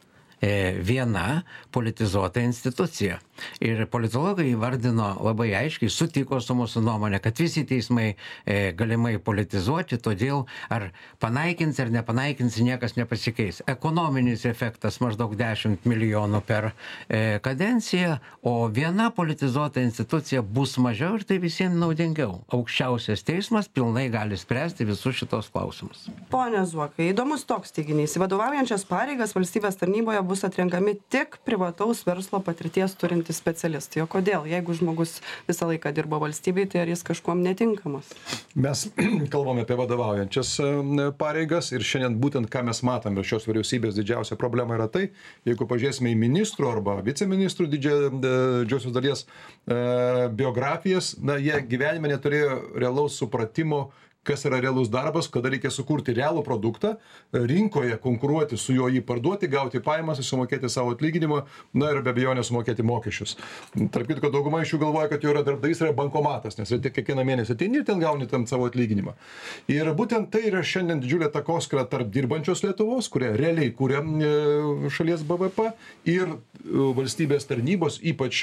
viena politizuota institucija. Ir politologai įvardino labai aiškiai, sutiko su mūsų nuomonė, kad visi teismai e, galimai politizuoti, todėl ar panaikins ar nepanaikins, niekas nepasikeis. Ekonominis efektas maždaug dešimt milijonų per e, kadenciją, o viena politizuota institucija bus mažiau ir tai visiems naudingiau. Aukščiausias teismas pilnai gali spręsti visus šitos klausimus. Pone Zuokai, įdomus toks teiginys. Vadovaujančias pareigas valstybės tarnyboje bus atrenkami tik privataus verslo patirties turintys specialistai. O kodėl? Jeigu žmogus visą laiką dirbo valstybei, tai ar jis kažkuom netinkamas? Mes kalbame apie vadovaujančias pareigas ir šiandien būtent ką mes matome šios vyriausybės didžiausia problema yra tai, jeigu pažiūrėsime į ministrų arba viceministrų didžiosios dalies biografijas, na, jie gyvenime neturėjo realaus supratimo, kas yra realus darbas, kada reikia sukurti realų produktą, rinkoje konkuruoti su juo, jį parduoti, gauti pajamas, sumokėti savo atlyginimą, na ir be abejonės sumokėti mokesčius. Tarp kitko, dauguma iš jų galvoja, kad jo yra darbdavys, yra bankomatas, nes tik kiekvieną mėnesį ateini ir ten gauni tam savo atlyginimą. Ir būtent tai yra šiandien didžiulė takoskyra tarp dirbančios Lietuvos, kurie realiai kūrė šalies B V P, ir valstybės tarnybos, ypač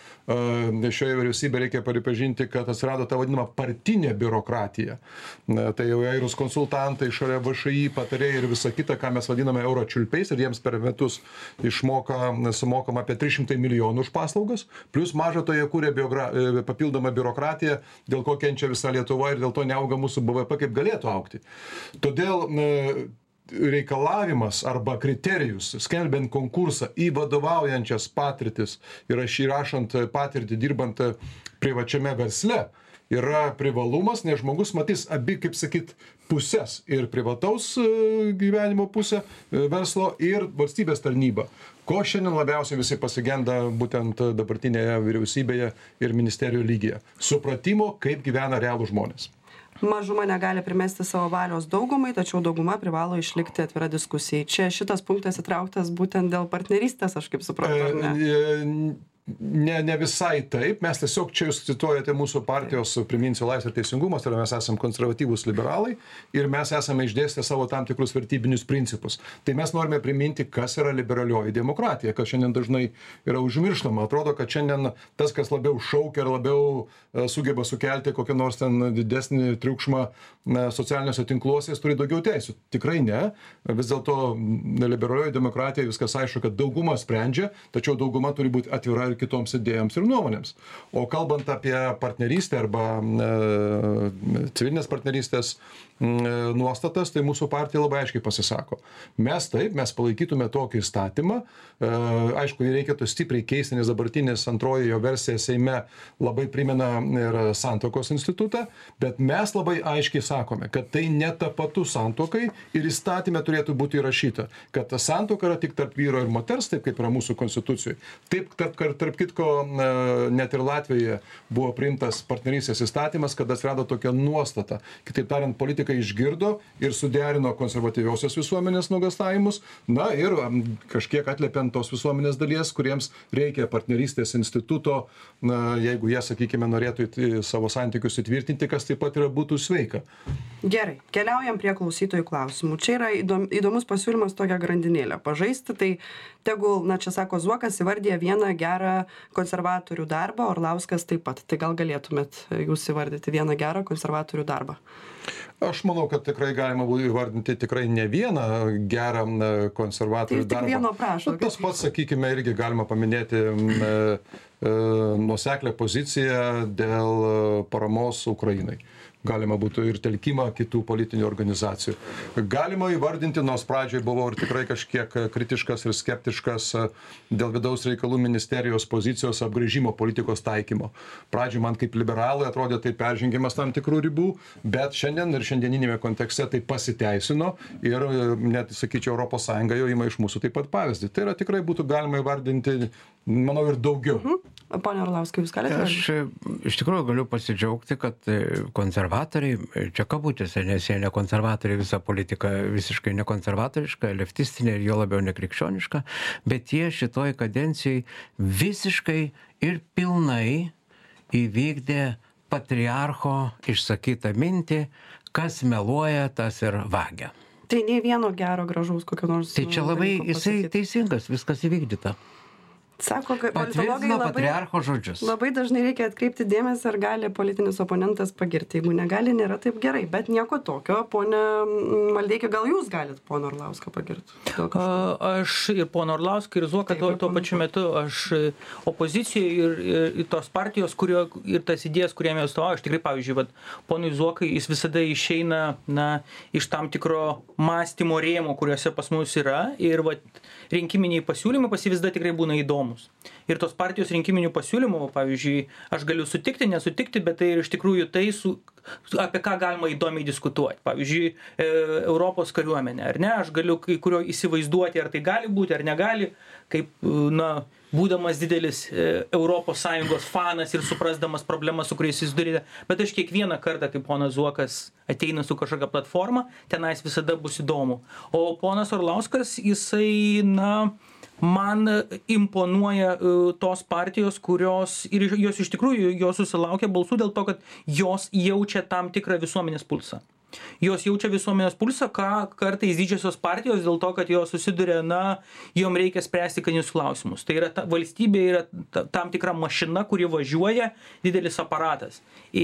šioje vyriausybėje reikia pripažinti, kad atsirado ta vadinama partinė biurokratija. Tai jau įvairūs konsultantai, šalia V Š I, patarėjai ir visa kita, ką mes vadiname euročiulpiais, ir jiems per metus išmoka, sumokama apie trys šimtai milijonų už paslaugas, plus maža to jie kūrė biogra... papildomą biurokratiją, dėl ko kenčia visa Lietuva ir dėl to neauga mūsų B V P kaip galėtų augti. Todėl reikalavimas arba kriterijus, skelbiant konkursą į vadovaujančias patirtis ir aš įrašant patirtį dirbant privačiame versle, yra privalumas, nes žmogus matys abi, kaip sakyt, pusės ir privataus gyvenimo pusę verslo ir valstybės tarnybą. Ko šiandien labiausiai visi pasigenda būtent dabartinėje vyriausybėje ir ministerijų lygyje. Supratimo, kaip gyvena realų žmonės. Mažuma negali primesti savo valios daugumai, tačiau dauguma privalo išlikti atvira diskusijai. Čia šitas punktas įtrauktas būtent dėl partnerystės, aš kaip suprantu, ar ne? Ne, ne visai taip. Mes tiesiog, čia jūs cituojate mūsų partijos, priminsiu, Laisvė ir teisingumas, tai mes esame konservatyvūs liberalai ir mes esame išdėstę savo tam tikrus vertybinius principus. Tai mes norime priminti, kas yra liberalioji demokratija, kas šiandien dažnai yra užmirštama. Atrodo, kad šiandien tas, kas labiau šaukia ir labiau sugeba sukelti kokią nors ten didesnį triukšmą socialiniuose tinkluose, jis turi daugiau teisų. Tikrai ne. Vis dėlto liberalioji demokratija viskas aišku, kad dauguma sprendžia, tačiau dauguma turi būti atvira ir kitoms idėjoms ir nuomonėms. O kalbant apie partnerystę arba e, civilinės partnerystės e, nuostatas, tai mūsų partija labai aiškiai pasisako. Mes taip, mes palaikytume tokį įstatymą. E, aišku, jį reikėtų stipriai keisti, nes dabartinis antroji jo versija Seime labai primena ir santuokos institutą, bet mes labai aiškiai sakome, kad tai netapatu santuokai ir įstatyme turėtų būti įrašyta, kad santuoka yra tik tarp vyro ir moters, taip kaip yra mūsų konstitucijoje. Taip, tarp, tarp Tarp kitko, net ir Latvijoje buvo priimtas partnerystės įstatymas, kad atsirado tokia nuostata. Kitaip tariant, politikai išgirdo ir suderino konservatyviosios visuomenės nuogąstavimus, na ir kažkiek atliepiant tos visuomenės dalies, kuriems reikia partnerystės instituto, na, jeigu jie, sakykime, norėtų savo santykius įtvirtinti, kas taip pat yra būtų sveika. Gerai, keliaujam prie klausytojų klausimų. Čia yra įdom, įdomus pasiūlymas tokią grandinėlę pažaisti, tai tegul, na čia sako, Zuokas įvardė vieną gerą konservatorių darbą, Orlauskas taip pat. Tai gal galėtumėt jūs įvardyti vieną gerą konservatorių darbą? Aš manau, kad tikrai galima būtų įvardinti tikrai ne vieną gerą konservatorių tai darbą. Tik vieno prašo. Tas pats, sakykime, irgi galima paminėti e, e, nuoseklę poziciją dėl paramos Ukrainai. Galima būtų ir telkimą kitų politinių organizacijų. Galima įvardinti, nors pradžioj buvau ir tikrai kažkiek kritiškas ir skeptiškas dėl vidaus reikalų ministerijos pozicijos apgrįžimo politikos taikymo. Pradžioj man kaip liberalai atrodė tai peržengimas tam tikrų ribų, bet šiandien ir šiandieninėme kontekste tai pasiteisino ir net, sakyčiau, Europos Sąjunga jau ima iš mūsų taip pat pavyzdį. Tai yra tikrai būtų galima įvardinti, manau, ir daugiau. Mhm. Pone Orlauskai, jūs galite? Aš iš tikrųjų galiu pasidžiaugti, kad konservatoriai, čia kabutėse, nes jie ne konservatoriai, visa politika visiškai nekonservatoriška, leftistinė ir jo labiau nekrikščioniška, bet jie šitoj kadencijai visiškai ir pilnai įvykdė patriarcho išsakytą mintį, kas meluoja, tas ir vagia. Tai nei vieno gero gražaus kokio nors. Tai čia labai jisai teisingas, viskas įvykdyta. Sako, kad politologai labai, labai dažnai reikia atkreipti dėmesį, ar gali politinis oponentas pagirti. Jeigu negali, nėra taip gerai. Bet nieko tokio, pone Maldeiki, gal jūs galit pono Orlauską pagirti? Aš ir pono Orlauską, ir Zuoką tuo, tuo pačiu metu. Aš opozicijai ir, ir, ir tos partijos, kurio, ir tas idėjas, kuriem jie atstovauja. Aš tikrai, pavyzdžiui, vat, ponui Zuokai, jis visada išeina na, iš tam tikro mąstymo rėmo, kuriuose pas mus yra. Ir vat, rinkiminiai pasiūlymai pas jį visada tikrai būna įdomus. Ir tos partijos rinkiminių pasiūlymų, pavyzdžiui, aš galiu sutikti, nesutikti, bet tai ir iš tikrųjų tai, su, apie ką galima įdomiai diskutuoti. Pavyzdžiui, e, Europos kariuomenė, ar ne? Aš galiu kai kurio įsivaizduoti, ar tai gali būti, ar negali, kaip, na, būdamas didelis e, Europos Sąjungos fanas ir suprasdamas problemas, su kuriais jis durite. Bet aš kiekvieną kartą, kai ponas Zuokas ateina su kažkokia platforma, tenais visada bus įdomu. O ponas Orlauskas, jisai, na, man imponuoja uh, tos partijos, kurios ir jos iš tikrųjų jos susilaukia balsų dėl to, kad jos jaučia tam tikrą visuomenės pulsą. Jos jaučia visuomenės pulsą, ką kartais didžiosios partijos dėl to, kad jos susiduria, na, jom reikia spręsti karinius klausimus. Tai yra ta, valstybė yra ta, tam tikra mašina, kuri važiuoja, didelis aparatas.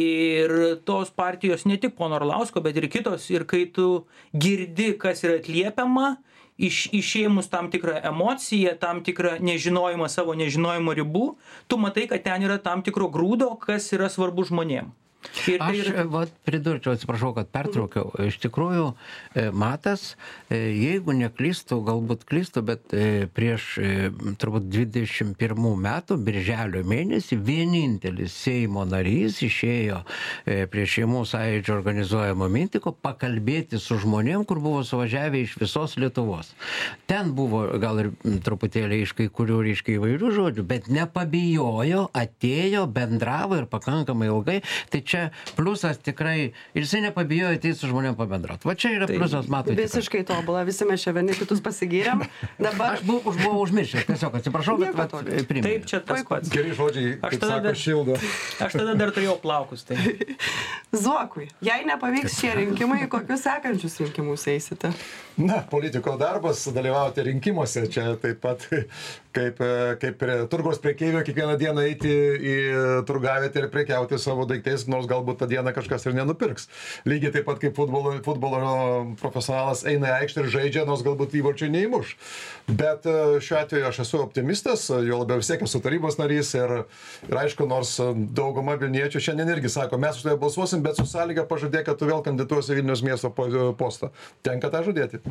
Ir tos partijos ne tik pono Orlausko, bet ir kitos, ir kai tu girdi, kas yra atliepiama, Iš, išėmus tam tikrą emociją, tam tikrą nežinojimą savo nežinojimo ribų, tu matai, kad ten yra tam tikro grūdo, kas yra svarbu žmonėm. Ir tai Aš ir... vat, pridurčiau, atsiprašau, kad pertraukiau. Iš tikrųjų, Matas, jeigu neklystu, galbūt klystu, bet prieš turbūt dvidešimt pirmų metų, birželio mėnesį, vienintelis Seimo narys išėjo prie Šeimų sąjūdžio organizuojamo mintiko pakalbėti su žmonėm, kur buvo suvažiavę iš visos Lietuvos. Ten buvo gal ir truputėlį iš kai kurių reiškia įvairių žodžių, bet nepabijojo, atėjo, bendravo ir pakankamai ilgai. Tai čia pliusas tikrai, ir jisai nepabijojo ateiti su žmonėm pabendrauti. Va čia yra tai pliusas, matote. Visiškai tobula, visi mes čia vieni kitus pasigyrėm. Dabar... Aš buvau, buvau užmiršęs, tiesiog atsiprašau, bet vat, priminė. Taip, čia tas pats. Geri žodžiai, Aš kaip tada sako, dar- šildo. Aš tada dar turėjau plaukus. Tai. Zuokui, jei nepavyks šie rinkimai, kokius sekančius rinkimus eisite? Na, politiko darbas dalyvauti rinkimuose, čia taip pat kaip, kaip prie turgaus prekeivio kiekvieną dieną eiti į turgavietę ir prekiauti savo daiktais, nors galbūt tą dieną kažkas ir nenupirks. Lygiai taip pat kaip futbolo, futbolo profesionalas eina į aikštę ir žaidžia, nors galbūt įvarčių neįmuš. Bet šiuo atveju aš esu optimistas, jo labiau vis tiek esu tarybos narys ir, ir aišku, nors dauguma Vilniečių šiandien irgi sako, mes už tai balsuosim, bet su sąlyga pažadėk, kad tu vėl kandidatuosi Vilniaus miesto postą. Tenka tą žadėti.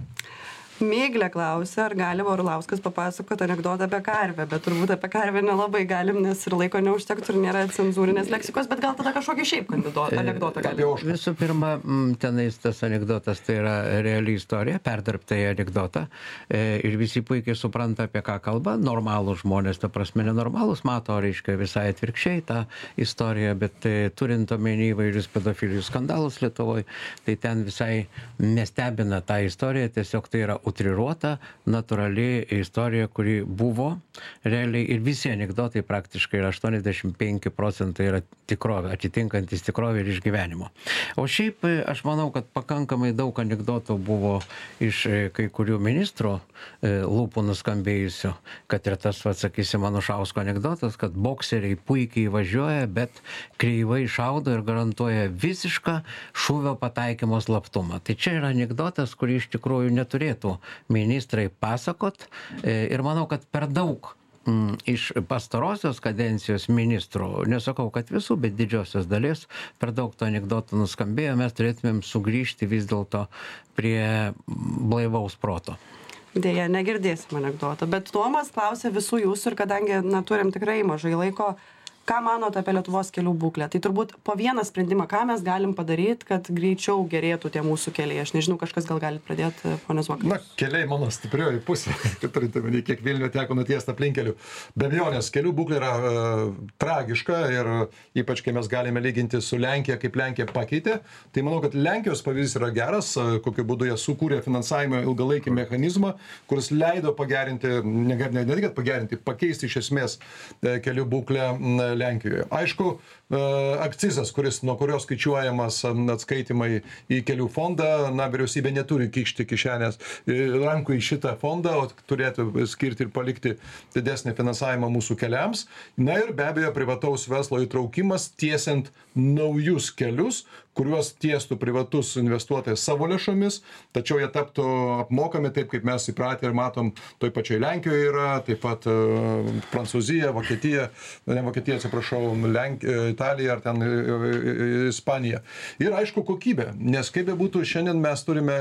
Myglė klausia, ar gali Orlauskas papasakoti anekdotą apie karvę, bet turbūt apie karvę nelabai galim, nes ir laiko neužtektų ir nėra cenzūrinės leksikos, bet gal tada kažkokį šiaip kandidatą, anekdotą gali. Visų pirma, tenais tas anekdotas tai yra reali istorija, perdirbta į anekdotą ir visi puikiai supranta, apie ką kalba. Normalūs žmonės, ta prasme nenormalūs, mato, reiškia visai atvirkščiai tą istoriją, bet turint omeny įvairius pedofilijų skandalus Lietuvoje, tai ten visai nestebina tą istoriją, tiesiog tai yra utriruota, natūrali istorija, kuri buvo realiai ir visi anekdotai praktiškai yra aštuoniasdešimt penki procentai yra tikrovė, atitinkantis tikrovė ir išgyvenimo. O šiaip aš manau, kad pakankamai daug anekdotų buvo iš kai kurių ministrų lūpų nuskambėjusių, kad ir tas, atsakysim, Anušausko anekdotas, kad bokseriai puikiai važiuoja, bet kreivai šaudo ir garantuoja visišką šūvio pataikymo slaptumą. Tai čia yra anekdotas, kurį iš tikrųjų neturėtų ministrai pasakot ir manau, kad per daug mm, iš pastarosios kadencijos ministrų, nesakau, kad visų, bet didžiosios dalies, per daug to anekdotų nuskambėjo, mes turėtumėm sugrįžti vis dėlto prie blaivaus proto. Dėja, negirdėsim anekdoto, bet Tomas klausė visų jūsų ir kadangi na, turim tikrai mažai laiko, ką manot apie Lietuvos kelių būklę? Tai turbūt po vieną sprendimą, ką mes galim padaryti, kad greičiau gerėtų tie mūsų keliai. Aš nežinau, kažkas gal gali pradėti, ponė Zuokas. Na, keliai mano stiprioji pusė, kad turite omeny, kiek Vilniuje teko nutiesti aplinkelių. Be abejonės, kelių būklė yra uh, tragiška ir ypač, kai mes galime lyginti su Lenkija, kaip Lenkija pakeitė, tai manau, kad Lenkijos pavyzdys yra geras, uh, kokiu būdu jie sukūrė finansavimo ilgalaikį mechanizmą, kuris leido pagerinti, ne, ne, ne tik pagerinti, pakeisti iš esmės uh, kelių būklę uh, Lenkijoje. Aišku, akcizas, kuris, nuo kurio skaičiuojamas atskaitimai į kelių fondą, na, vyriausybė neturi kišti kišenės rankų į šitą fondą, o turėtų skirti ir palikti didesnį finansavimą mūsų keliams. Na ir be abejo, privataus verslo įtraukimas tiesiant naujus kelius, kuriuos tiestų privatus investuotojas savo lėšomis, tačiau jie taptų apmokami taip, kaip mes įpratę ir matom, toj pačiai Lenkijoje yra, taip pat uh, Prancūzija, Vokietija, ne Vokietija, atsiprašau, Lenk, Italija ar ten Ispanija. Ir aišku, kokybė, nes kaip be būtų, šiandien mes turime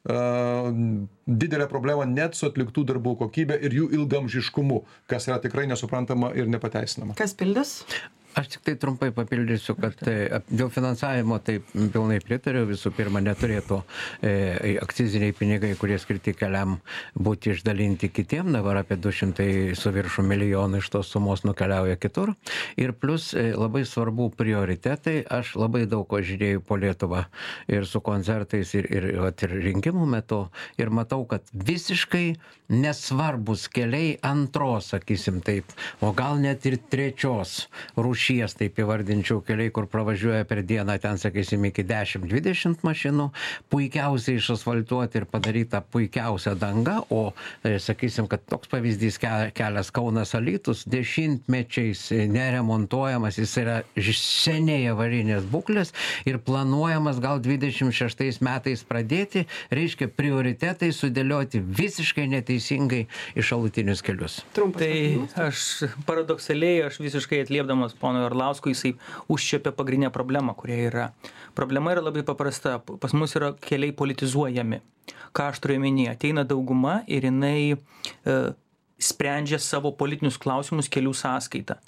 uh, didelę problemą net su atliktų darbų kokybė ir jų ilgamžiškumu, kas yra tikrai nesuprantama ir nepateisinama. Kas pildys? Aš tik tai trumpai papildysiu, kad dėl finansavimo tai pilnai pritariu. Visų pirma, neturėtų e, akciziniai pinigai, kurie skirti keliam, būti išdalinti kitiem. Dabar apie du šimtai su viršų milijonų iš tos sumos nukeliauja kitur. Ir plus e, labai svarbu prioritetai. Aš labai daug ko žiūrėjau po Lietuvą ir su koncertais ir, ir, ir rinkimų metu. Ir matau, kad visiškai nesvarbus keliai antros, sakysim taip, o gal net ir trečios rūšies, taip įvardinčiau, keliai, kur pravažiuoja per dieną, ten, sakysim, iki dešimt dvidešimt mašinų, puikiausiai išasfaltuoti ir padaryta puikiausia danga, o, sakysim, kad toks pavyzdys kelias Kaunas Alytus dešimtmečiais neremontuojamas, jis yra seniai avarinės būklės ir planuojamas gal dvidešimt šeštais metais pradėti, reiškia prioritetai sudėlioti visiškai neteisingai į šalutinius kelius. Trumpas. Tai aš paradoksaliai, aš visiškai atliepdamas pono Orlausko, jisai užčiopė pagrindinę problemą, kuria yra. Problema yra labai paprasta. Pas mus yra keliai politizuojami. Ką aš turiu omeny? Ateina dauguma ir jinai e, sprendžia savo politinius klausimus kelių sąskaitą.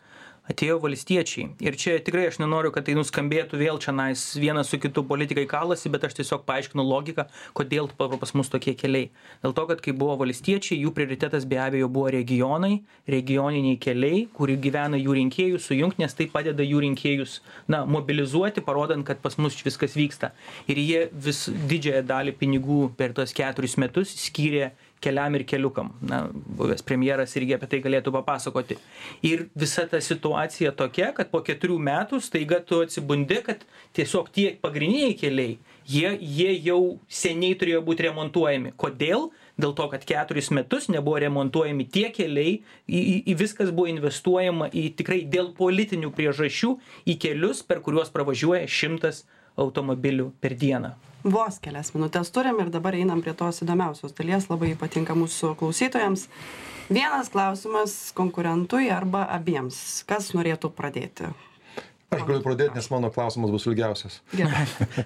atėjo valstiečiai. Ir čia tikrai aš nenoriu, kad tai nuskambėtų vėl čia nais vienas su kitu politikai kalasi, bet aš tiesiog paaiškinu logiką, kodėl pas mus tokie keliai. Dėl to, kad kai buvo valstiečiai, jų prioritetas be abejo buvo regionai, regioniniai keliai, kur gyvena jų rinkėjus, sujungt, nes tai padeda jų rinkėjus na, mobilizuoti, parodant, kad pas mus viskas vyksta. Ir jie vis didžiąją dalį pinigų per tos keturis metus skyrė keliam ir keliukam. Na, buvęs premjeras irgi apie tai galėtų papasakoti. Ir visa ta situacija tokia, kad po keturių metų staiga tu atsibundi, kad tiesiog tie pagrindiniai keliai, jie, jie jau seniai turėjo būti remontuojami. Kodėl? Dėl to, kad keturis metus nebuvo remontuojami tie keliai, į, į, į viskas buvo investuojama į tikrai dėl politinių priežasčių į kelius, per kuriuos pravažiuoja šimtas automobilių per dieną. Vos kelias minutės turim ir dabar einam prie tos įdomiausios dalies, labai patinka mūsų klausytojams. Vienas klausimas konkurentui arba abiems. Kas norėtų pradėti? Aš galiu pradėti, nes mano klausimas bus ilgiausias. Gerai.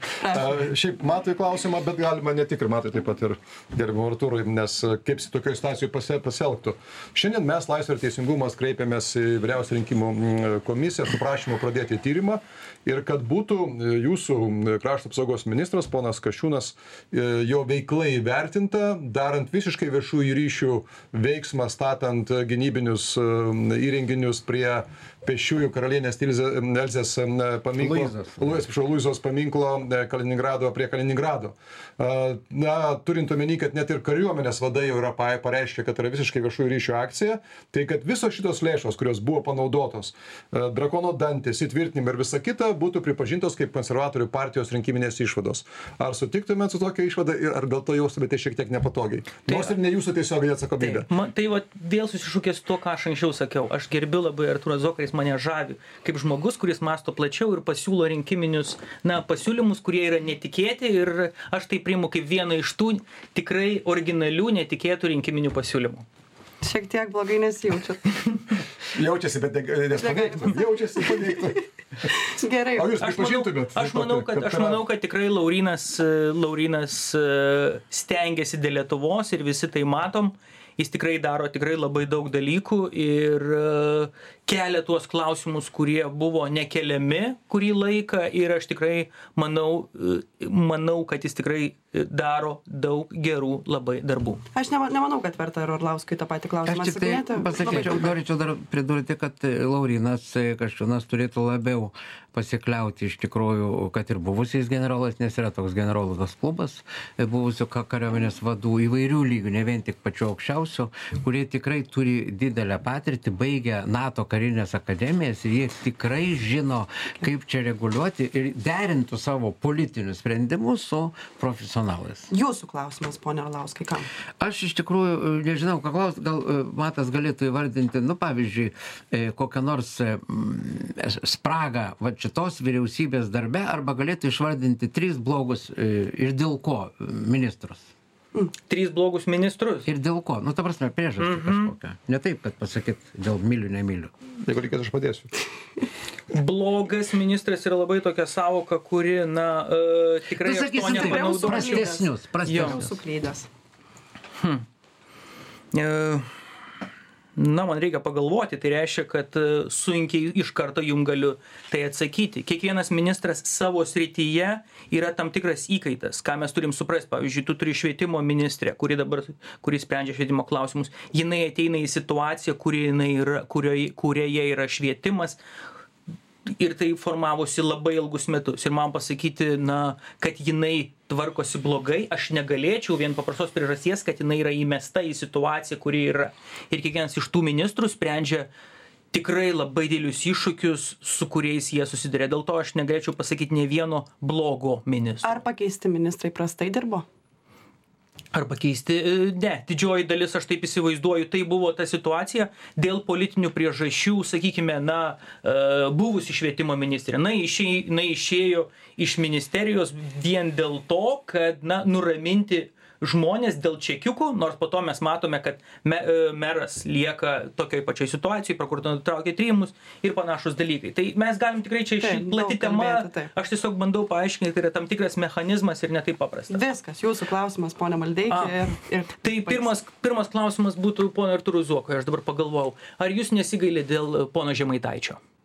Šiaip Matui klausimą, bet galima ne tik ir Matui, taip pat ir gerbiamam Artūrui, nes kaip tokioje situacijoje pasielgtų. Šiandien mes, Laisvė ir teisingumas, kreipėmės į Vyriausią rinkimų komisiją su prašymu pradėti tyrimą ir kad būtų jūsų krašto apsaugos ministras, ponas Kasčiūnas, jo veikla įvertinta, darant visiškai viešųjų ryšių veiksmą, statant gynybinius įrenginius prie pėsčiųjų karalienės Elzės paminklo, atsiprašau, Luizos paminklo Kaliningrado prie Kaliningrado. Na, turint omeny, kad net ir kariuomenės vadai jau yra pareiškę, kad yra visiškai viešųjų ryšių akcija, tai kad visos šitos lėšos, kurios buvo panaudotos, drakono dantys, įtvirtinimai ir visa kita, būtų pripažintos kaip konservatorių partijos rinkiminės išvados. Ar sutiktumėt su tokia išvada ir ar dėl to jaustumėte šiek tiek nepatogiai? Tai, Nors ir ne jūsų tiesioginė atsakomybė. Tai, man, tai va, vėl susišūkės to, ką aš anksčiau sakiau. Aš gerbiu labai Artūrą Zoką, jis mane žavi kaip žmogus, kuris mąsto plačiau ir pasiūlo rinkiminius na, pasiūlymus, kurie yra netikėti ir aš tai priimu kaip vieną iš tų tikrai originalių, netikėtų rinkiminių pasiūlymų. Šiek tiek blogai nesijaučiat. Jaučiasi, bet nespaneigtų. Jaučiasi, paneigtų. Gerai. O jūs pripažintumėt? Aš manau, kad, aš manau, kad tikrai Laurynas, Laurynas stengiasi dėl Lietuvos ir visi tai matom. Jis tikrai daro tikrai labai daug dalykų ir kelia tuos klausimus, kurie buvo nekeliami kurį laiką ir aš tikrai manau, manau kad jis tikrai daro daug gerų labai darbų. Aš nemanau, kad verta ir Orlauskui tą patį klausimą Aš tik tai pasakyčiau, norėčiau dar pridurti, kad Laurynas Kasčiūnas turėtų labiau pasikliauti iš tikrųjų, kad ir buvusiais generolas, nes yra toks generolas klubas, buvusių kariuomenės vadų įvairių lygių, ne vien tik pačių aukščiausių, kurie tikrai turi didelę patirtį, baigę NATO karinės akademijas ir jie tikrai žino, kaip čia reguliuoti ir derintų savo politinius sprendimus su profesionalais. Jūsų klausimas, ponia Orlauskai, kam? Aš iš tikrųjų nežinau, ką klaus, gal Matas galėtų įvardinti, nu pavyzdžiui, kokią nors spragą va, šitos vyriausybės darbe, arba galėtų išvardinti tris blogus ir dėl ko ministrus. Mm. Trys blogus ministrus. Ir dėl ko? Nu, ta prasme, priežastį mm-hmm. kažkokią. Ne taip, kad pasakyt, dėl myliu, nemyliu. Jeigu reikės, aš padėsiu. Blogas ministras yra labai tokia savoka, kuri, na, uh, tikrai aš to nepanaudočiau. Prastesnius, prastesnius. Suklydęs. Hmm. Uh, Na, man reikia pagalvoti, tai reiškia, kad sunkiai iš karto jum galiu tai atsakyti. Kiekvienas ministras savo srityje yra tam tikras įkaitas, ką mes turim suprasti. Pavyzdžiui, tu turi švietimo ministrę, kuri dabar, kuri sprendžia švietimo klausimus. Jinai ateina į situaciją, kurioje, kurioje, kurioje yra švietimas. Ir tai formavosi labai ilgus metus. Ir man pasakyti, na, kad jinai tvarkosi blogai, aš negalėčiau vien paprastos priežasties, kad jinai yra įmesta į situaciją, kuri yra. Ir kiekvienas iš tų ministrų sprendžia tikrai labai didelius iššūkius, su kuriais jie susiduria. Dėl to aš negalėčiau pasakyti ne vieno blogo ministro. Ar pakeisti ministrai prastai dirbo? Arba keisti, ne, didžioji dalis, aš taip įsivaizduoju, tai buvo ta situacija dėl politinių priežasčių, sakykime, na, buvusi švietimo ministrė, na, išėjo, na, išėjo iš ministerijos vien dėl to, kad, na, nuraminti žmonės dėl čekiukų, nors po to mes matome, kad me, meras lieka tokioj pačioj situacijoj, prokuratūra nutraukė tyrimus ir panašus dalykai. Tai mes galim tikrai čia iš plati tema, aš tiesiog bandau paaiškinti, tai yra tam tikras mechanizmas ir ne taip paprastas. Viskas, jūsų klausimas, ponia Maldeikį. Ir, ir tai pirmas, pirmas klausimas būtų pono Artūrui Zuokui, aš dabar pagalvojau, ar jūs nesigailite dėl pono Žemaitaičio?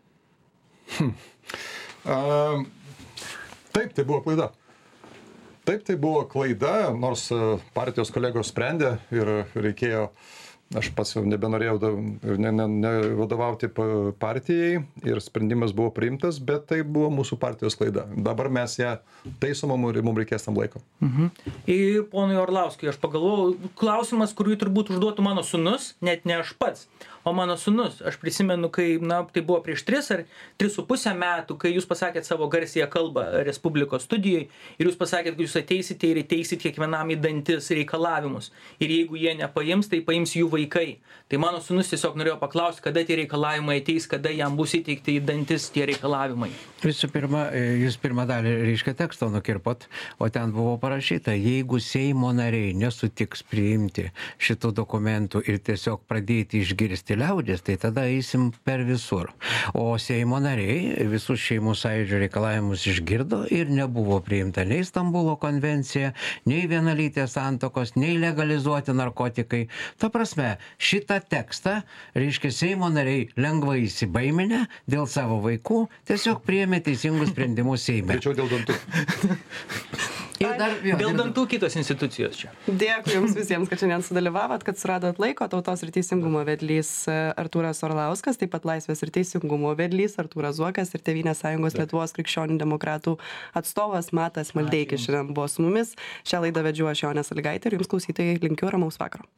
Hmm. Uh, taip, tai buvo klaida. Taip, tai buvo klaida, nors partijos kolegos sprendė ir reikėjo, aš pats jau nebenorėjau ne, ne, ne vadovauti partijai ir sprendimas buvo priimtas, bet tai buvo mūsų partijos klaida. Dabar mes ją taisom ir mums reikės tam laiko. Mhm. Ir ponui Orlauskui, aš pagalvojau, klausimas, kurį turbūt užduotų mano sūnus, net ne aš pats, o mano sūnus. Aš prisimenu, kai, na, tai buvo prieš tris ar tris su pusę metų, kai jūs pasakėt savo garsiąją kalbą Respublikos studijai ir jūs pasakėt, kad jūs ateisite ir įteisit kiekvienam į dantis reikalavimus. Ir jeigu jie nepaims, tai paims jų vaikai. Tai mano sūnus tiesiog norėjo paklausti, kada tie reikalavimai ateis, kada jam bus įteikti į dantis tie reikalavimai. Visų pirma, jūs pirmą dalį, reiškia, teksto nukirpot, o ten buvo parašyta, jeigu Seimo nariai nesutiks priimti šitų dokumentų ir tiesiog pradėti išgirsti liaudės, tai tada eisim per visur. O Seimo nariai visus šeimų sąjūdžio reikalavimus išgirdo ir nebuvo priimta nei Stambulo konvencija, nei vienalytės santuokos, nei legalizuoti narkotikai. Ta prasme, šitą tekstą, reiškia, Seimo nariai lengvai įsibaiminę dėl savo vaikų, tiesiog priėmė teisingus sprendimus Seime. Tačiau dėl dantų. Ir dar, jo, Dėl dantų kitos institucijos čia. Dėkui Jums visiems, kad šiandien sudalyvavot, kad suradot laiko. Tautos ir teisingumo vedlys Artūras Orlauskas, taip pat Laisvės ir teisingumo vedlys Artūras Zuokas ir Tėvynės sąjungos Lietuvos krikščionių demokratų atstovas Matas Maldeikis šiandien buvo su mumis. Šią laidą vedžiau aš Jonė Sąlygaitė ir Jums klausytojai linkiu ramaus vakaro.